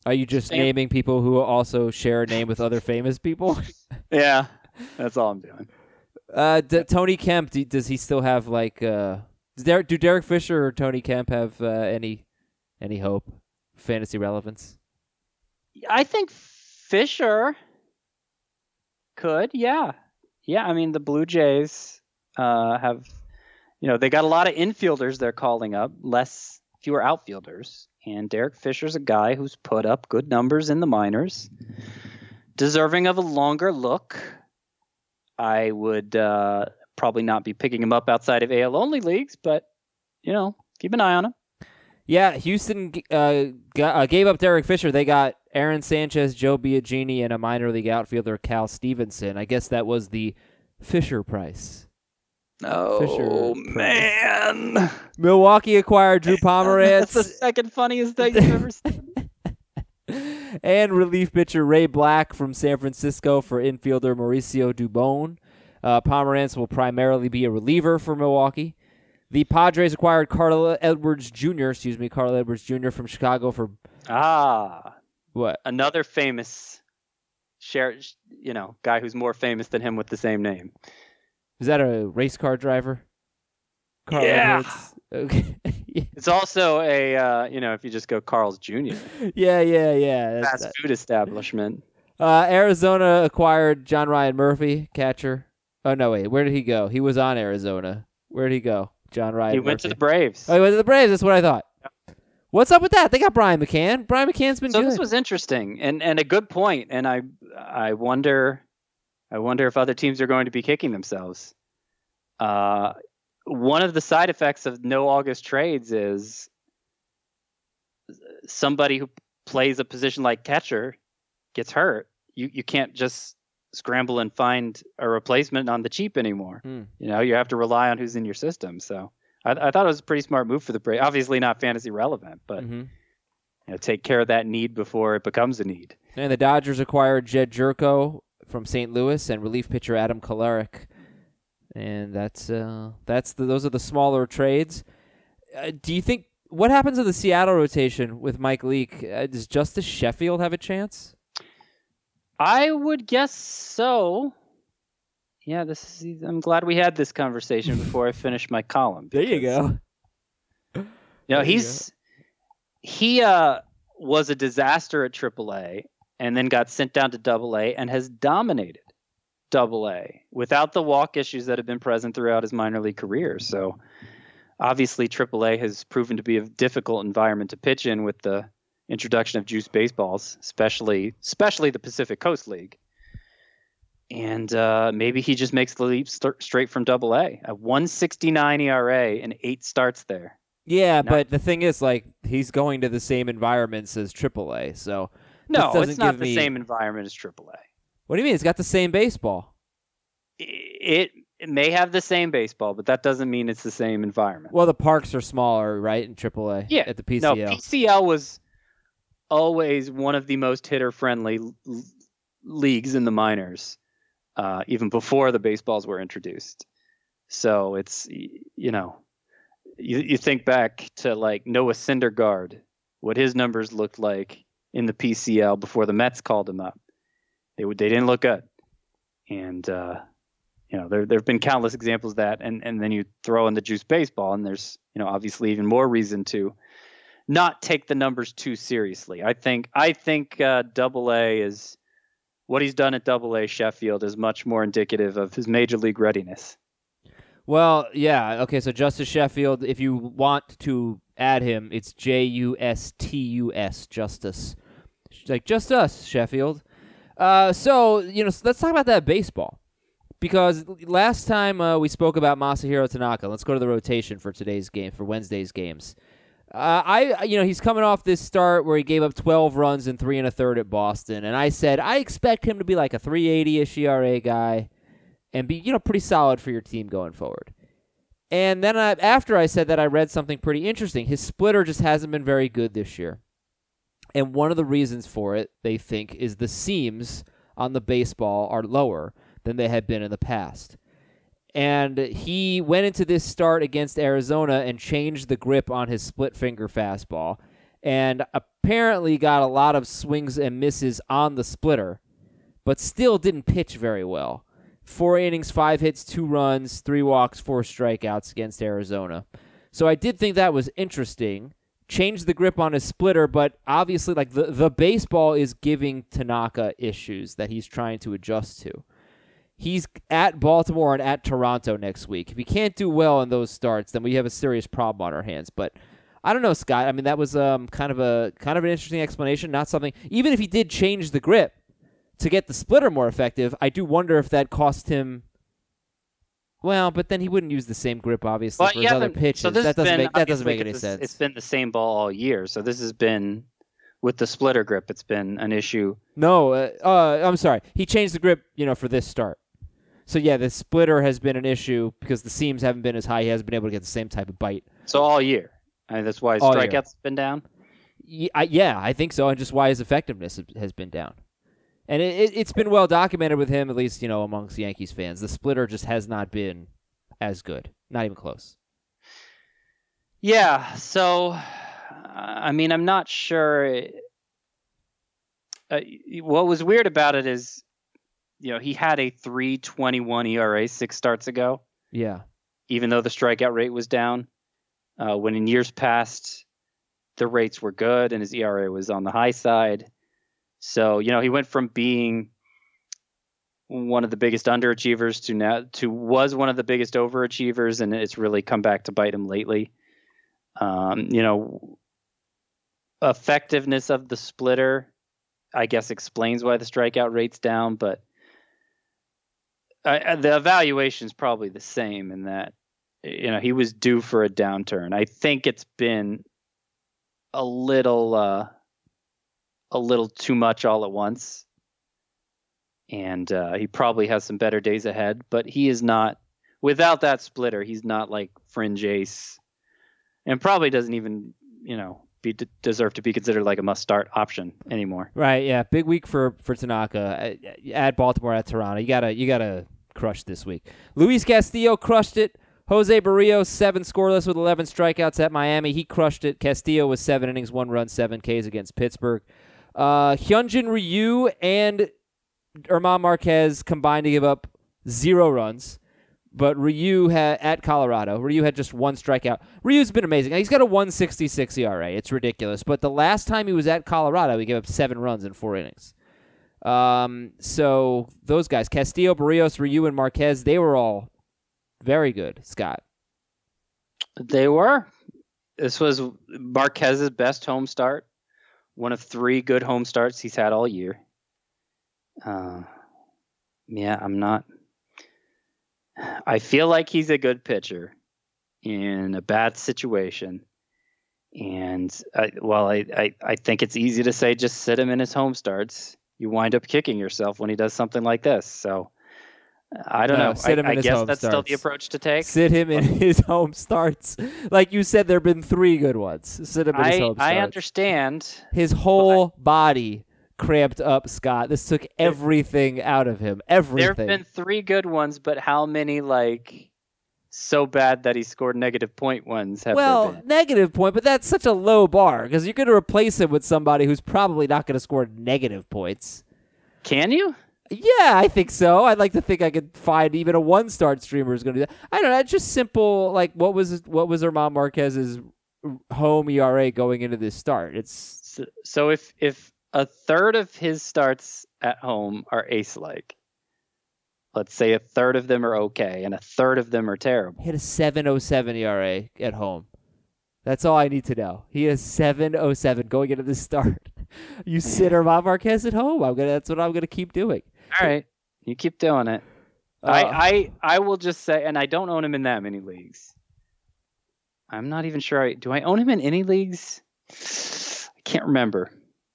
Are you just Same. naming people who also share a name with other famous people? Yeah, that's all I'm doing. Uh, D- Tony Kemp, do, does he still have like? Uh, does Derek, do Derek Fisher or Tony Kemp have uh, any any hope, fantasy relevance? I think Fisher could. Yeah, yeah. I mean, the Blue Jays uh, have, you know, they got a lot of infielders they're calling up, less fewer outfielders, and Derek Fisher's a guy who's put up good numbers in the minors, deserving of a longer look. I would uh, probably not be picking him up outside of A L only leagues, but, you know, keep an eye on him. Yeah, Houston uh, got, uh, gave up Derek Fisher. They got Aaron Sanchez, Joe Biagini, and a minor league outfielder, Cal Stevenson. I guess that was the Fisher price. Oh, Fisher man. price. Milwaukee acquired Drew Pomeranz. That's the second funniest thing you've ever seen. And relief pitcher Ray Black from San Francisco for infielder Mauricio Dubon. Uh, Pomeranz will primarily be a reliever for Milwaukee. The Padres acquired Carl Edwards Junior Excuse me, Carl Edwards Junior from Chicago for Ah, what? another famous share, you know, guy who's more famous than him with the same name. Is that a race car driver? Carl Yeah. Edwards? Okay. It's also a, uh, you know, if you just go Carl's Junior yeah, yeah, yeah. That's fast that. food establishment. Uh, Arizona acquired John Ryan Murphy, catcher. Oh no, wait, where did he go? He was on Arizona. Where did he go? John Ryan. He Murphy. went to the Braves. Oh, he went to the Braves. That's what I thought. Yep. What's up with that? They got Brian McCann. Brian McCann's been so good. this was interesting and, and a good point. And I I wonder I wonder if other teams are going to be kicking themselves. Uh, one of the side effects of no August trades is somebody who plays a position like catcher gets hurt. You you can't just scramble and find a replacement on the cheap anymore. Hmm. You know, you have to rely on who's in your system. So I, I thought it was a pretty smart move for the Braves. Obviously not fantasy relevant, but Mm-hmm. you know, take care of that need before it becomes a need. And the Dodgers acquired Jed Jerko from Saint Louis and relief pitcher Adam Kolarek. And that's uh, that's the, those are the smaller trades. Uh, do you think what happens to the Seattle rotation with Mike Leake? Uh, does Justice Sheffield have a chance? I would guess so. Yeah, this is. I'm glad we had this conversation before I finish my column. There you because, go. You know, There you he's he uh, was a disaster at triple A and then got sent down to double A and has dominated double A without the walk issues that have been present throughout his minor league career. So obviously triple A has proven to be a difficult environment to pitch in with the introduction of juice baseballs, especially especially the Pacific Coast League. And uh, maybe he just makes the leap st- straight from double A. A one sixty-nine E R A and eight starts there. Yeah, No. but the thing is, like, he's going to the same environments as triple A, so No, this doesn't it's not give the me- same environment as triple A. What do you mean? It's got the same baseball. It, it may have the same baseball, but that doesn't mean it's the same environment. Well, the parks are smaller, right, in triple A? Yeah, At the P C L. No, P C L was always one of the most hitter-friendly l- leagues in the minors, uh, even before the baseballs were introduced. So it's, you know, you, you think back to like Noah Syndergaard, what his numbers looked like in the P C L before the Mets called him up. They would, they didn't look good. And, uh, you know, there there have been countless examples of that. And, and then you throw in the juice baseball, and there's, you know, obviously even more reason to not take the numbers too seriously. I think I think uh, Double A is what he's done at Double A Sheffield is much more indicative of his major league readiness. Well, yeah. Okay, so Justice Sheffield, if you want to add him, it's J U S T U S, Justice. Like, just us, Sheffield. Uh, so, you know, let's talk about that baseball. Because last time uh, we spoke about Masahiro Tanaka, let's go to the rotation for today's game, for Wednesday's games. Uh, I, you know, he's coming off this start where he gave up twelve runs in three and a third at Boston, and I said I expect him to be like a three eighty-ish E R A guy and be, you know, pretty solid for your team going forward. And then I, after I said that, I read something pretty interesting. His splitter just hasn't been very good this year. And one of the reasons for it, they think, is the seams on the baseball are lower than they had been in the past. And he went into this start against Arizona and changed the grip on his split finger fastball. and apparently got a lot of swings and misses on the splitter, but still didn't pitch very well. Four innings, five hits, two runs, three walks, four strikeouts against Arizona. So I did think that was interesting. Changed the grip on his splitter, but obviously like the, the baseball is giving Tanaka issues that he's trying to adjust to. He's at Baltimore and at Toronto next week. If he can't do well in those starts, then we have a serious problem on our hands. But I don't know, Scott. I mean, that was um kind of a kind of an interesting explanation. Not something. Even if he did change the grip to get the splitter more effective, I do wonder if that cost him. Well, but then he wouldn't use the same grip, obviously, well, for his other pitches. So this that doesn't been, make that doesn't make any it's, sense. It's been the same ball all year. So this has been with the splitter grip. It's been an issue. No, uh, uh, I'm sorry. He changed the grip, you know, for this start. So yeah, the splitter has been an issue because the seams haven't been as high. He hasn't been able to get the same type of bite. So all year. I mean, that's why his all strikeouts year. have been down. Yeah, I, yeah, I think so, and just why his effectiveness has been down. And it, it, it's been well documented with him, at least, you know, amongst Yankees fans. The splitter just has not been as good. Not even close. Yeah, so, uh, I mean, I'm not sure. Uh, what was weird about it is, you know, he had a three twenty-one E R A six starts ago. Yeah. Even though the strikeout rate was down. Uh, when in years past, the rates were good and his E R A was on the high side. So, you know, he went from being one of the biggest underachievers to now to was one of the biggest overachievers, and it's really come back to bite him lately. Um, you know, effectiveness of the splitter, I guess, explains why the strikeout rate's down, but I, the evaluation is probably the same in that, you know, he was due for a downturn. I think it's been a little, uh, a little too much all at once. And uh, he probably has some better days ahead, but he is not, without that splitter, he's not like fringe ace, and probably doesn't even, you know, be deserve to be considered like a must start option anymore. Right. Yeah. Big week for, for Tanaka at Baltimore, at Toronto. You gotta you gotta crush this week. Luis Castillo crushed it. Jose Barrios, seven scoreless with eleven strikeouts at Miami. He crushed it. Castillo was seven innings, one run, seven Ks against Pittsburgh. Uh, Hyunjin Ryu and German Marquez combined to give up zero runs, but Ryu had at Colorado. Ryu had just one strikeout. Ryu's been amazing. He's got a one sixty-six E R A. It's ridiculous. But the last time he was at Colorado, he gave up seven runs in four innings. Um, so those guys, Castillo, Barrios, Ryu, and Marquez, they were all very good, Scott. They were. This was Marquez's best home start. One of three good home starts he's had all year. Uh, yeah, I'm not. I feel like he's a good pitcher in a bad situation. And I, while I, I, I think it's easy to say just sit him in his home starts, you wind up kicking yourself when he does something like this. So I don't No, know. sit him I, in I his guess home that's starts. still the approach to take. Sit him in his home starts. Like you said, there have been three good ones. Sit him in his I, home starts. I understand. His whole body cramped up, Scott. This took everything out of him. Everything. There have been three good ones, but how many, like, so bad that he scored negative point ones have well, there been? negative point, but that's such a low bar because you're going to replace him with somebody who's probably not going to score negative points. Can you? Yeah, I think so. I'd like to think I could find even a one-start streamer who's going to do that. I don't know. It's just simple. Like, what was what was German Marquez's home E R A going into this start? It's So, so if if a third of his starts at home are ace-like, let's say a third of them are okay and a third of them are terrible. hit a seven oh seven E R A at home. That's all I need to know. He has seven oh seven going into this start. You sit German Marquez at home. I'm gonna. That's what I'm gonna keep doing. All right, you keep doing it. Uh, I, I I will just say, and I don't own him in that many leagues. I'm not even sure. I, do I own him in any leagues? I can't remember.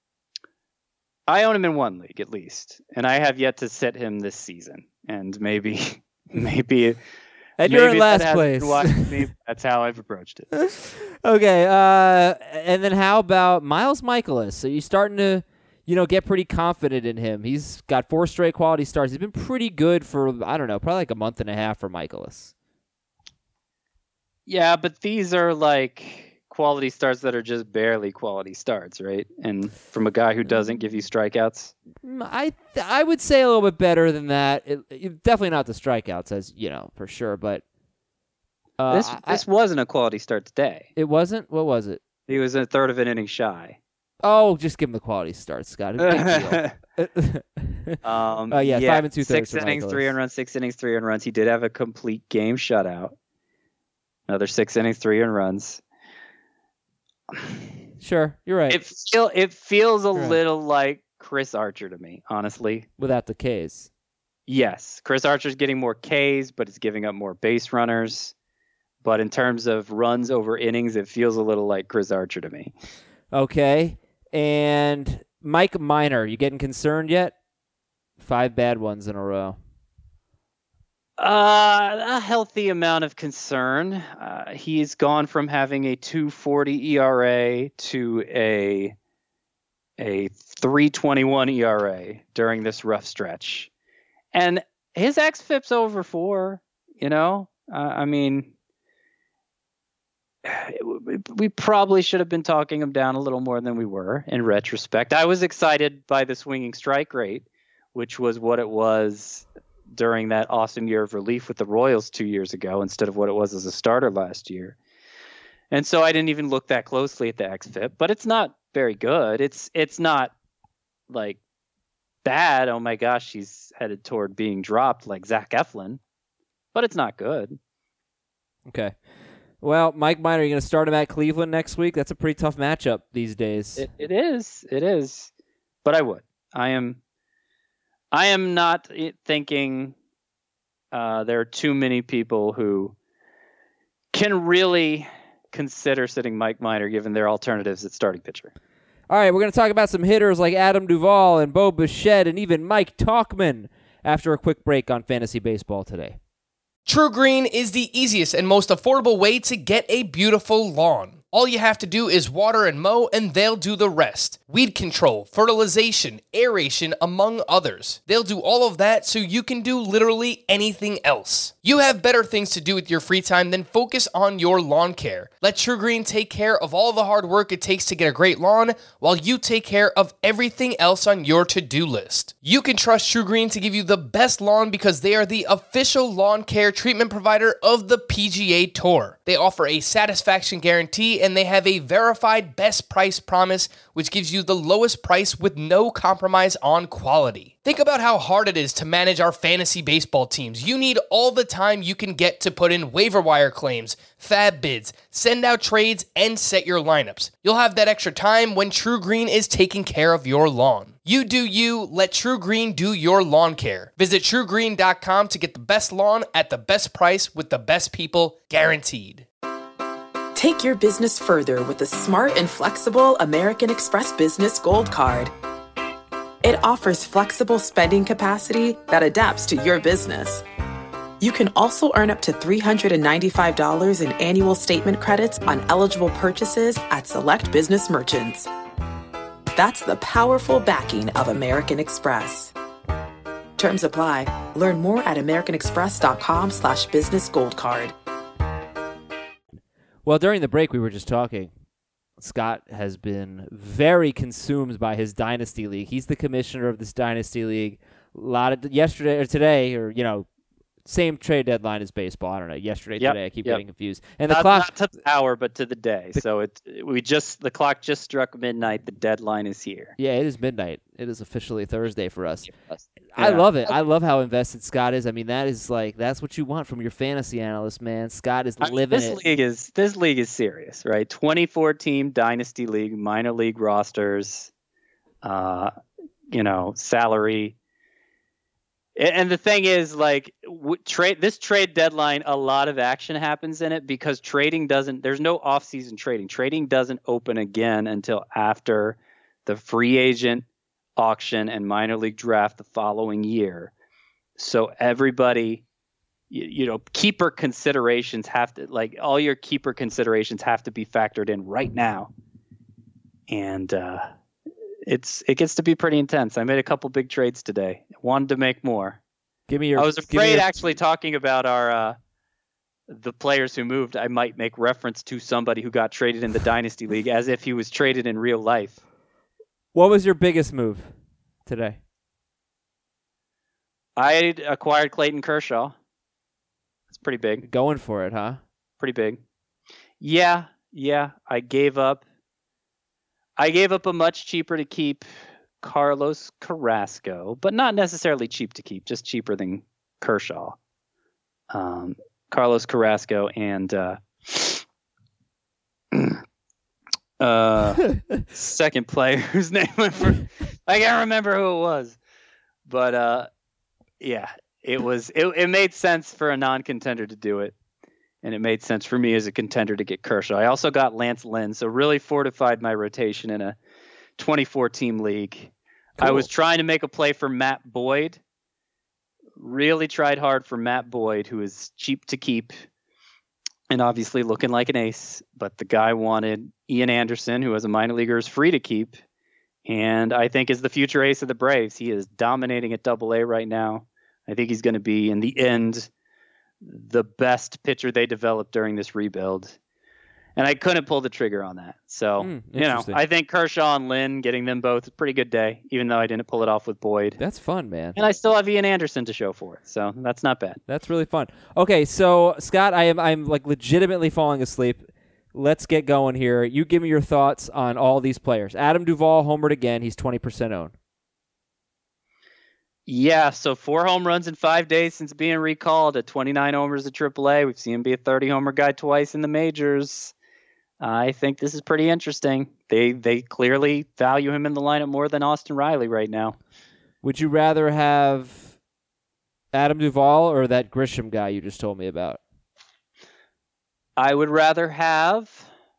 I own him in one league at least, and I have yet to sit him this season. And maybe, maybe, and you're maybe in that last hasn't place. been watching me. That's how I've approached it. Okay. Uh, and then how about Miles Michaelis? So you starting to, you know, get pretty confident in him. He's got four straight quality starts. He's been pretty good for, I don't know, probably like a month and a half for Michaelis. Yeah, but these are like quality starts that are just barely quality starts, right? And from a guy who doesn't give you strikeouts. I I would say a little bit better than that. It, it, definitely not the strikeouts, as you know, for sure. But uh, this I, this wasn't a quality start today. It wasn't. What was it? He was a third of an inning shy. Oh, just give him the quality start, Scott. Big deal. um, uh, yeah, yeah, five and two thirds. Six innings, three earned runs. Six innings, three earned runs. He did have a complete game shutout. Another six innings, three earned runs. Sure, you're right. It feel it feels a You're right. little like Chris Archer to me, honestly. Without the K's. Yes, Chris Archer's getting more Ks, but it's giving up more base runners. But in terms of runs over innings, it feels a little like Chris Archer to me. Okay. And Mike Minor, you getting concerned yet? Five bad ones in a row. Uh, a healthy amount of concern. Uh, he's gone from having a two forty E R A to a a three twenty-one E R A during this rough stretch. And his xFIP's over four, you know? Uh, I mean, we probably should have been talking him down a little more than we were in retrospect. I was excited by the swinging strike rate, which was what it was during that awesome year of relief with the Royals two years ago instead of what it was as a starter last year. And so I didn't even look that closely at the xFIP, but it's not very good. It's it's not like bad. Oh my gosh, he's headed toward being dropped like Zach Eflin, but it's not good. Okay. Well, Mike Minor, you're going to start him at Cleveland next week? That's a pretty tough matchup these days. It, it is. It is. But I would. I am I am not thinking uh, there are too many people who can really consider sitting Mike Minor given their alternatives at starting pitcher. All right, we're going to talk about some hitters like Adam Duvall and Bo Bichette and even Mike Tauchman after a quick break on Fantasy Baseball today. True Green is the easiest and most affordable way to get a beautiful lawn. All you have to do is water and mow, and they'll do the rest. Weed control, fertilization, aeration, among others. They'll do all of that so you can do literally anything else. You have better things to do with your free time than focus on your lawn care. Let True Green take care of all the hard work it takes to get a great lawn, while you take care of everything else on your to-do list. You can trust True Green to give you the best lawn because they are the official lawn care treatment provider of the P G A Tour. They offer a satisfaction guarantee, and they have a verified best price promise, which gives you the lowest price with no compromise on quality. Think about how hard it is to manage our fantasy baseball teams. You need all the time you can get to put in waiver wire claims, fab bids, send out trades, and set your lineups. You'll have that extra time when True Green is taking care of your lawn. You do you, let True Green do your lawn care. Visit true green dot com to get the best lawn at the best price with the best people, guaranteed. Take your business further with the smart and flexible American Express Business Gold Card. It offers flexible spending capacity that adapts to your business. You can also earn up to three hundred ninety-five dollars in annual statement credits on eligible purchases at select business merchants. That's the powerful backing of American Express. Terms apply. Learn more at americanexpress.com slash business gold card. Well, during the break, we were just talking. Scott has been very consumed by his Dynasty League. He's the commissioner of this Dynasty League. A lot of yesterday or today, or, you know, same trade deadline as baseball. I don't know. Yesterday, Yep, today, I keep yep. getting confused. And the Not, clock, not to the hour, but to the day. So it we just the clock just struck midnight. The deadline is here. yeah, it is midnight. It is officially Thursday for us. Yes. I Yeah. love it. I love how invested Scott is. I mean, that is like that's what you want from your fantasy analyst, man. Scott is I mean, living this it. league is this league is serious, right? twenty-four team dynasty league, minor league rosters, uh, you know, salary. And and the thing is, like, w- trade this trade deadline, a lot of action happens in it because trading doesn't. There's no off-season trading. Trading doesn't open again until after the free agent auction and minor league draft the following year. So everybody, you, you know, keeper considerations have to, like, all your keeper considerations have to be factored in right now. And uh, it's it gets to be pretty intense. I made a couple big trades today. Wanted to make more. Give me your. I was give me afraid your- actually talking about our uh, the players who moved, I might make reference to somebody who got traded in the Dynasty League as if he was traded in real life. What was your biggest move today? I acquired Clayton Kershaw. That's pretty big. Going for it, huh? Pretty big. Yeah, yeah. I gave up. I gave up a much cheaper to keep Carlos Carrasco, but not necessarily cheap to keep, just cheaper than Kershaw. Um, Carlos Carrasco and uh, uh, second player whose name I, for, I can't remember who it was, but uh, yeah, it was. It, it made sense for a non-contender to do it, and it made sense for me as a contender to get Kershaw. I also got Lance Lynn, so really fortified my rotation in a twenty-four team league. Cool. I was trying to make a play for Matt Boyd. Really tried hard for Matt Boyd, who is cheap to keep and obviously looking like an ace. But the guy wanted Ian Anderson, who as a minor leaguer is free to keep, and I think is the future ace of the Braves. He is dominating at Double A right now. I think he's going to be, in the end, the best pitcher they developed during this rebuild. And I couldn't pull the trigger on that. So, mm, you know, I think Kershaw and Lynn, getting them both, is a pretty good day, even though I didn't pull it off with Boyd. That's fun, man. And I still have Ian Anderson to show for it. So that's not bad. That's really fun. Okay, so, Scott, I am I'm like legitimately falling asleep. Let's get going here. You give me your thoughts on all these players. Adam Duvall homered again. He's twenty percent owned. Yeah, so four home runs in five days since being recalled at twenty-nine homers at triple A. We've seen him be a thirty-homer guy twice in the majors. I think this is pretty interesting. They they clearly value him in the lineup more than Austin Riley right now. Would you rather have Adam Duvall or that Grisham guy you just told me about? I would rather have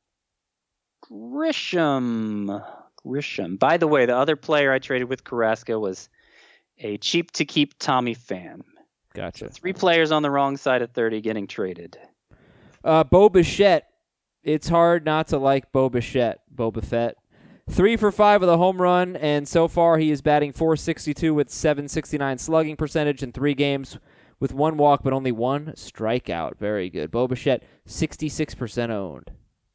Grisham. Grisham. By the way, the other player I traded with Carrasco was a cheap-to-keep Tommy Pham. Gotcha. So three players on the wrong side of thirty getting traded. Uh, Bo Bichette. It's hard not to like Bo Bichette, Boba Fett. Three for five with a home run, and so far he is batting four sixty-two with seven sixty-nine slugging percentage in three games with one walk but only one strikeout. Very good. Bo Bichette, sixty-six percent owned.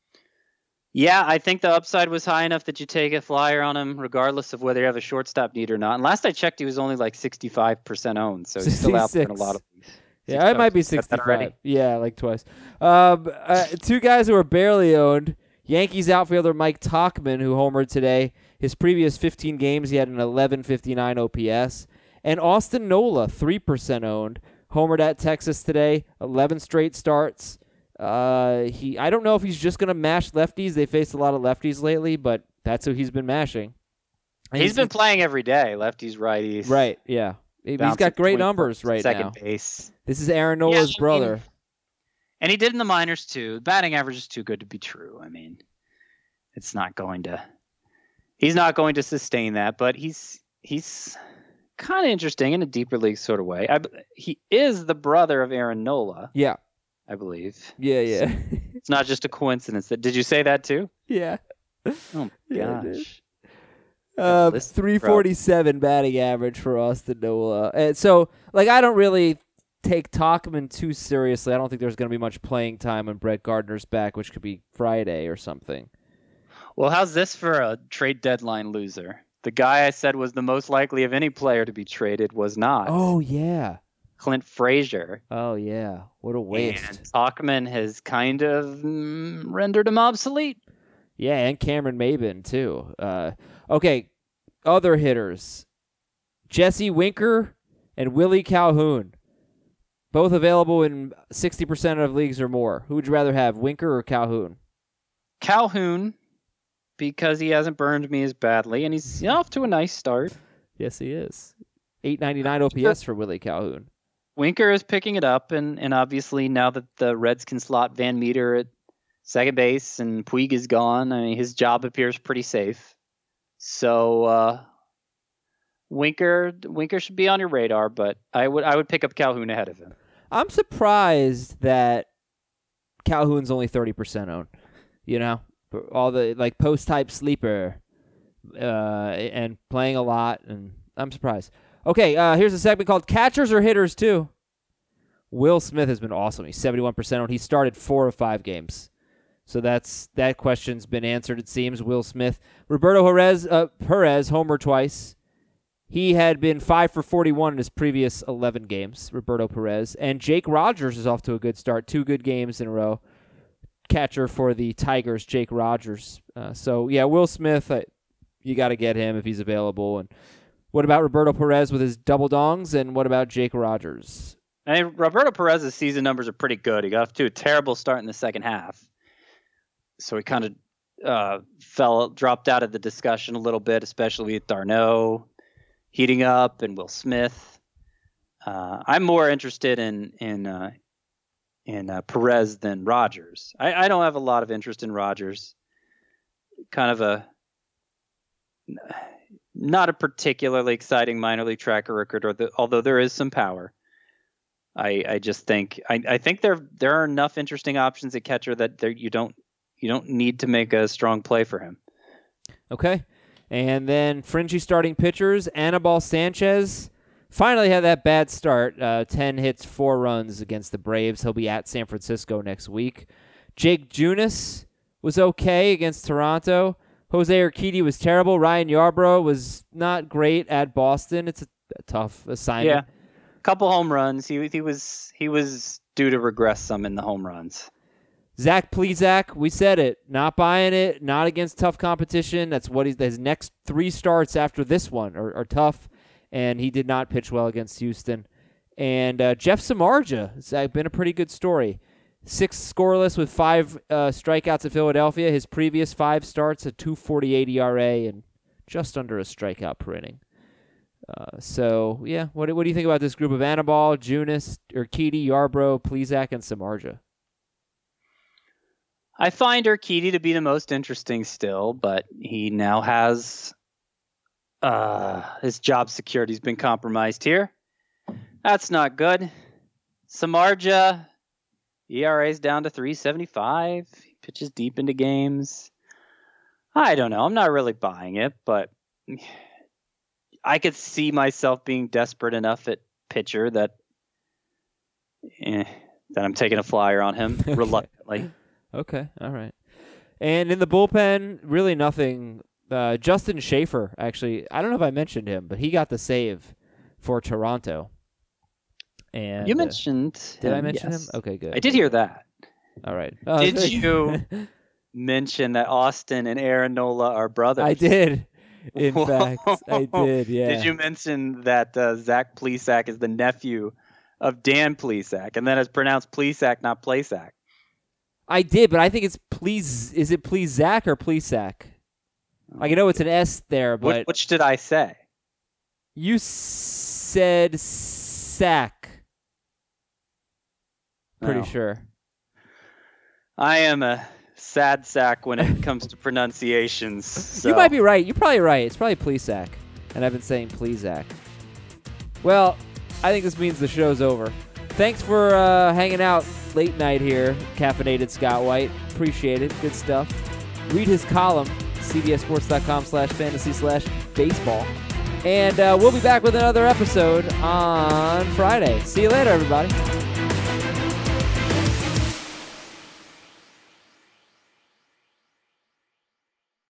Yeah, I think the upside was high enough that you take a flyer on him regardless of whether you have a shortstop need or not. And last I checked, he was only like sixty-five percent owned, so he's still out there in a lot of these. Yeah, it might be sixty-five. Yeah, like twice. Um, uh, two guys who are barely owned. Yankees outfielder Mike Tauchman, who homered today. His previous fifteen games, he had an eleven fifty-nine O P S. And Austin Nola, three percent owned. Homered at Texas today. eleven straight starts. Uh, he. I don't know if he's just going to mash lefties. They faced a lot of lefties lately, but that's who he's been mashing. And he's, he's been playing every day, lefties, righties. Right, yeah. He's got great numbers right second now. Second base. This is Aaron Nola's yeah, brother. Mean, and he did in the minors, too. The batting average is too good to be true. I mean, it's not going to – he's not going to sustain that, but he's he's kind of interesting in a deeper league sort of way. I, he is the brother of Aaron Nola. Yeah. I believe. Yeah, yeah. So it's not just a coincidence. That Did you say that, too? Yeah. Oh, my yeah, gosh. Uh, three forty-seven batting average for Austin Nola. And so, like, I don't really take Tauchman too seriously. I don't think there's going to be much playing time when Brett Gardner's back, which could be Friday or something. Well, how's this for a trade deadline loser? The guy I said was the most likely of any player to be traded was not. Oh, yeah. Clint Frazier. Oh, yeah. What a waste. And Tauchman has kind of mm, rendered him obsolete. Yeah, and Cameron Maybin, too. Uh, okay, other hitters. Jesse Winker and Willie Calhoun. Both available in sixty percent of leagues or more. Who would you rather have, Winker or Calhoun? Calhoun, because he hasn't burned me as badly, and he's off to a nice start. Yes, he is. eight ninety-nine O P S for Willie Calhoun. Winker is picking it up, and, and obviously now that the Reds can slot Van Meter at second base and Puig is gone, I mean, his job appears pretty safe. So uh, Winker Winker should be on your radar, but I would I would pick up Calhoun ahead of him. I'm surprised that Calhoun's only thirty percent owned. You know, all the like post type sleeper uh, and playing a lot, and I'm surprised. Okay, uh, here's a segment called Catchers or Hitters too. Will Smith has been awesome. He's seventy-one percent owned. He started four of five games. So that's that question's been answered, it seems. Will Smith. Roberto Perez, uh, Perez, homer twice. He had been five for forty-one in his previous eleven games, Roberto Perez. And Jake Rogers is off to a good start. Two good games in a row. Catcher for the Tigers, Jake Rogers. Uh, so, yeah, Will Smith, uh, you got to get him if he's available. And what about Roberto Perez with his double dongs? And what about Jake Rogers? I mean, Roberto Perez's season numbers are pretty good. He got off to a terrible start in the second half. So he kind of uh, fell, dropped out of the discussion a little bit, especially with d'Arnaud heating up and Will Smith. Uh, I'm more interested in in uh, in uh, Perez than Rogers. I, I don't have a lot of interest in Rogers. Kind of a not a particularly exciting minor league track record, or the, although there is some power. I I just think I, I think there there are enough interesting options at catcher that there you don't you don't need to make a strong play for him. Okay. And then fringy starting pitchers, Anibal Sanchez finally had that bad start. Uh, ten hits, four runs against the Braves. He'll be at San Francisco next week. Jake Junis was okay against Toronto. Jose Urquidy was terrible. Ryan Yarbrough was not great at Boston. It's a, a tough assignment. Yeah, couple home runs. He he was he was due to regress some in the home runs. Zach Plesac, we said it. Not buying it. Not against tough competition. That's what he's. His next three starts after this one are, are tough, and he did not pitch well against Houston. And uh, Jeff Samardzija, it's uh, been a pretty good story. Six scoreless with five uh, strikeouts at Philadelphia. His previous five starts, a two forty-eight E R A and just under a strikeout per inning. Uh, so, yeah, what, what do you think about this group of Anibal, Junis, Urquidy, Yarbrough, Plesac, and Samardzija? I find Urquidy to be the most interesting still, but he now has uh, his job security has been compromised here. That's not good. Samardzija, E R A's down to three seventy-five. He pitches deep into games. I don't know. I'm not really buying it, but I could see myself being desperate enough at pitcher that eh, that I'm taking a flyer on him reluctantly. Okay, all right. And in the bullpen, really nothing. Uh, Justin Schaefer, actually, I don't know if I mentioned him, but he got the save for Toronto. And you mentioned uh, Did him, I mention yes. him? Okay, good. I did hear that. All right. Oh, did you mention that Austin and Aaron Nola are brothers? I did. In fact, I did, yeah. Did you mention that uh, Zach Plesac is the nephew of Dan Plesac, and then it's pronounced Plesac, not Plesac? I did, but I think it's please. Is it please Zach or please Zach? Like, I know it's an S there, but Which, which did I say? You said sack. Pretty Oh. sure. I am a sad sack when it comes to pronunciations. So. You might be right. You're probably right. It's probably please Zach, and I've been saying please Zach. Well, I think this means the show's over. Thanks for uh, hanging out late night here, Caffeinated Scott White. Appreciate it. Good stuff. Read his column, cbssports.com slash fantasy slash baseball. And uh, we'll be back with another episode on Friday. See you later, everybody.